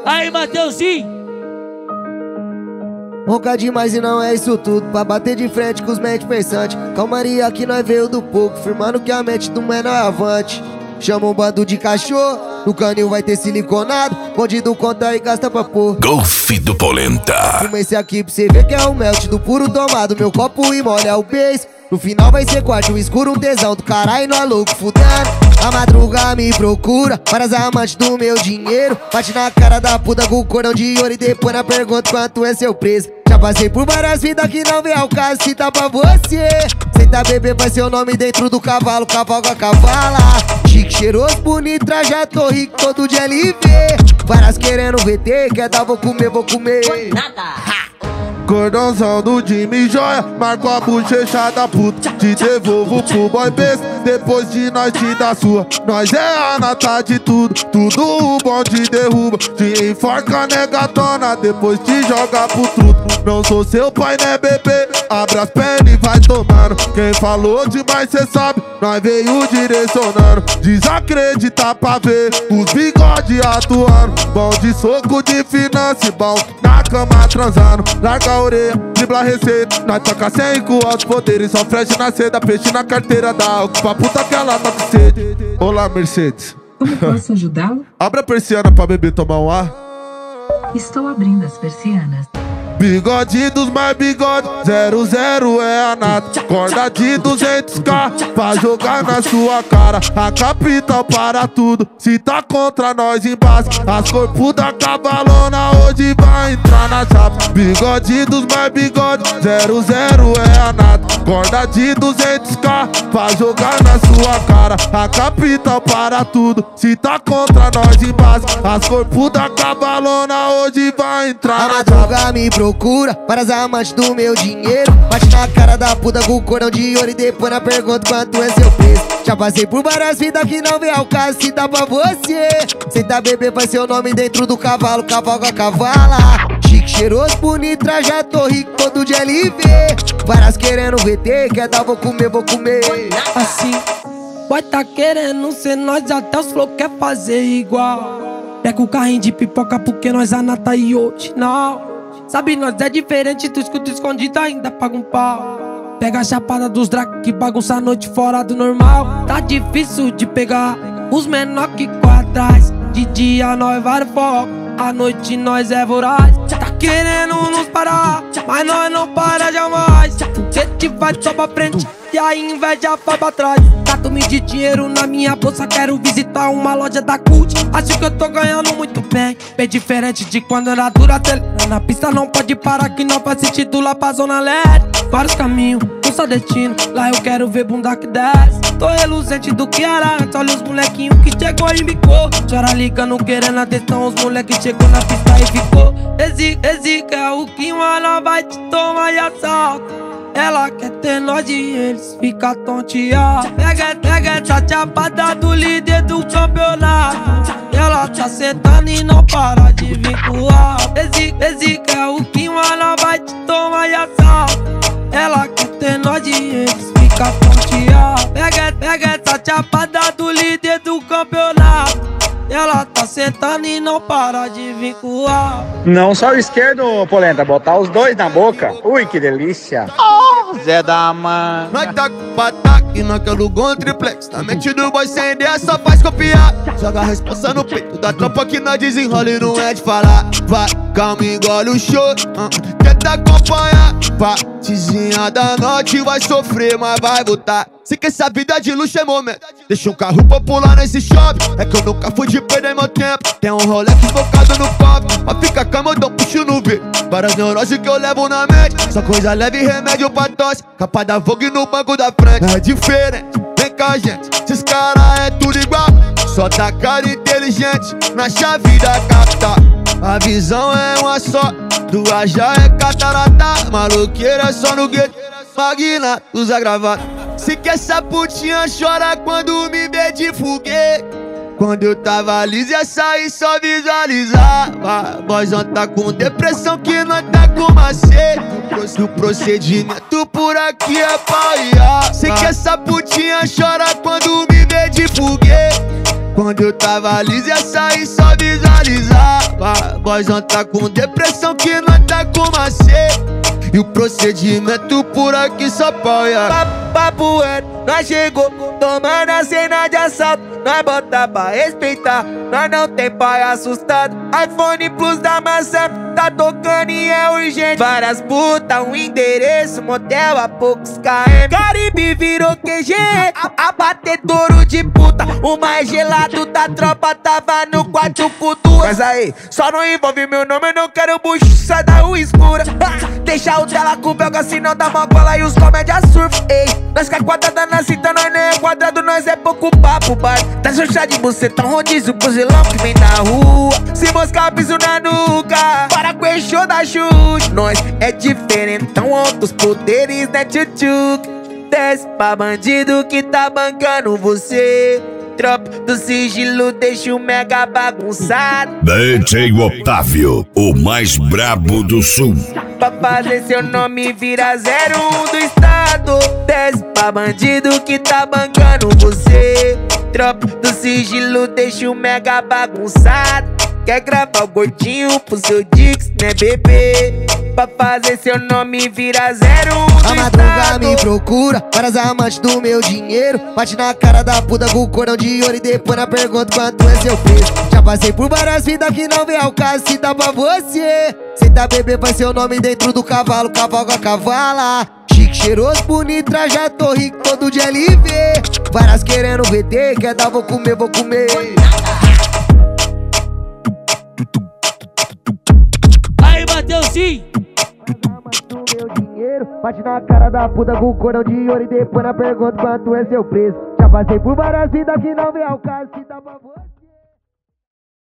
Aí, Mateuzinho. Ronca demais e não é isso tudo, pra bater de frente com os mente pensantes. Calmaria que nós veio do pouco, firmando que a mente do menor é avante. Chama um bando de cachorro, no canil vai ter siliconado. Bandido conta e gasta pra pôr. Golfe do Polenta. Fuma esse aqui pra você ver que é o melt do puro tomado. Meu copo e molha o beijo. No final vai ser quarto escuro, um tesão do caralho, nós louco fudendo. A madruga me procura, várias amantes do meu dinheiro. Bate na cara da puta com o cordão de ouro e depois na pergunta quanto é seu preço. Já passei por várias vidas que não vem ao caso, se tá pra você. Senta bebê vai ser o nome dentro do cavalo, cavalga cavala. Chique, cheiroso, bonito, trajado, rico, todo de LV. Várias querendo VT, quer dar, vou comer, vou comer. Foi nada. Cordãozão do Jimmy Joia, marco a bochecha da puta. Te devolvo pro boy besta, depois de nós te dar sua. Nós é a nata de tudo, tudo o bom te derruba. Te enforca negatona, depois te joga pro truto. Não sou seu pai, né bebê, abre as pernas e vai tomando. Quem falou demais cê sabe, nós veio direcionando. Desacreditar pra ver os bigode atuando. Bom de soco de finança, bom na cama transando. Larga a orelha, dribla a receita. Nós toca sem com altos poderes. Só flash na seda, peixe na carteira da álcool. Pra puta que ela tá com sede. Olá, Mercedes. Como posso ajudá-lo? Abre a persiana pra bebê tomar um ar. Estou abrindo as persianas. Bigode dos mais bigode, 00 é a nata. Corda de 200k pra jogar na sua cara. A capital para tudo, se tá contra nós embaixo. As corpos da cavalona hoje vai entrar na chapa. Bigode dos mais bigode, 00 é a nata. Corda de 200k pra jogar na sua cara. A capital para tudo, se tá contra nós embaixo. As corpos da cavalona hoje vai entrar na chapa. Me procura, várias amantes do meu dinheiro. Bate na cara da puta com o cordão de ouro e depois na pergunta quanto é seu preço. Já passei por várias vidas que não vem ao caso, se dá pra você. Senta bebê vai ser o nome dentro do cavalo, cavalga cavala. Chique, cheiroso, bonito, trajado, rico, todo de LV. Várias querendo VT, quer dar, vou comer, vou comer. Assim, vai tá querendo ser nós, até os flow quer fazer igual. Pega o carrinho de pipoca porque nós a nata e hoje não. Sabe, nós é diferente, tu escuta escondido ainda paga um pau. Pega a chapada dos drag que bagunça a noite fora do normal. Tá difícil de pegar os menor que atrás. De dia nós vai no foco, à noite nós é voraz. Tá querendo nos parar, mas nós não para jamais. Porque te vai só pra frente e a inveja vai pra trás. Cato-me de dinheiro na minha bolsa, quero visitar uma loja da Cult. Acho que eu tô ganhando muito bem, bem diferente de quando era dura. Na pista não pode parar que não faz sentido lá pra zona leste. Vários caminhos, um só destino, lá eu quero ver bunda que desce. Tô reluzente do que era antes, olha os molequinhos que chegou e bicou. Chora ligando querendo atenção, os moleques chegou na pista e ficou. Esse que é o que uma ela vai te tomar e assalta. Ela quer ter nós e eles fica tonteado. Pega essa chapada do líder do campeonato. Ela tá sentando e não para de vincular. Esse que é o que uma ela vai te tomar e assalta. Ela quer ter nós e eles fica tonteado. Pega essa chapada do líder do campeonato. Ela tá sentando e não para de vincular. Não só o esquerdo, Polenta, botar os dois na boca. Ui, que delícia. Oh, Zé da mãe. Nós tá com pataque, nós que alugou um triplex. Na mente do boy sem ideia, só faz copiar. Joga a responsa no peito da tropa que nós desenrola e não é de falar. Vai, calma, engole o show. Tenta acompanhar. Partezinha da noite vai sofrer, mas vai voltar. Se que essa vida de luxo é momento, deixa um carro popular nesse shopping. É que eu nunca fui de perder meu tempo. Tem um Rolex focado no pop, pra ficar calmo eu dou um puxo no V. Várias neuroses que eu levo na mente, só coisa leve e remédio pra tosse. Capa da Vogue no banco da frente. É diferente, vem com a gente, esses caras é tudo igual. Só tá cara inteligente, na chave da capta. A visão é uma só, duas já é catarata. Maloqueira só no gueto, magnata, usa gravata. Se que essa putinha chora quando me vê de foguete. Quando eu tava liso ia sair só visualizava. Boyzão tá com depressão que nós tá com macete. O procedimento por aqui é pau e ar. Se que essa putinha chora quando me vê de foguete. Quando eu tava liso ia sair só visualizava. Vozão tá com depressão que nós tá com macete. E o procedimento por aqui só apoia. Papo é, nós chegou tomando a cena de assalto. Nós bota pra respeitar, nós não tem pai assustado. iPhone Plus da maçã, tá tocando e é urgente. Várias putas, um endereço, motel a poucos km. Caribe virou QG, abatedouro de puta. O mais gelado da tropa tava no quarto com duas. Mas aí, só não envolve meu nome, eu não quero bucho, sai da rua escura. Deixa o dela com o belga, senão dá mó cola e os comédia surf. Ei, nós que é quadrada na cinta, nós nem é quadrado, nós é pouco papo, bar. Tá xoxa de buceta, rodízio, buzilão que vem da rua. Se moscar, piso na nuca, para com o show da chute. Nós é diferentão, outros poderes, né, tchutchuc. Desce pra bandido que tá bancando você. Tropa do sigilo deixa o mega bagunçado. DJ Otávio, o mais brabo do sul. Pra fazer seu nome vira 01 do estado. Desce pra bandido que tá bancando você. Tropa do sigilo deixa o mega bagunçado. Quer gravar o gordinho pro seu Dix, né, bebê? Pra fazer seu nome vira 01 do A madruga me procura, várias amantes do meu dinheiro. Bate na cara da puta com cordão de ouro e depois na pergunta quanto é seu preço. Já passei por várias vidas que não vem ao caso se dá pra você. Senta bebê, vai seu nome dentro do cavalo, cavalga cavala. Chique, cheiroso, bonito, trajado, tô rico, todo de LV. Várias querendo VT, quer dar, vou comer, vou comer. Aí, Mateuzinho. Bate na cara da puta com cordão de ouro e depois na pergunta quanto é seu preço. Já passei por várias vidas que não vem ao caso se dá pra você.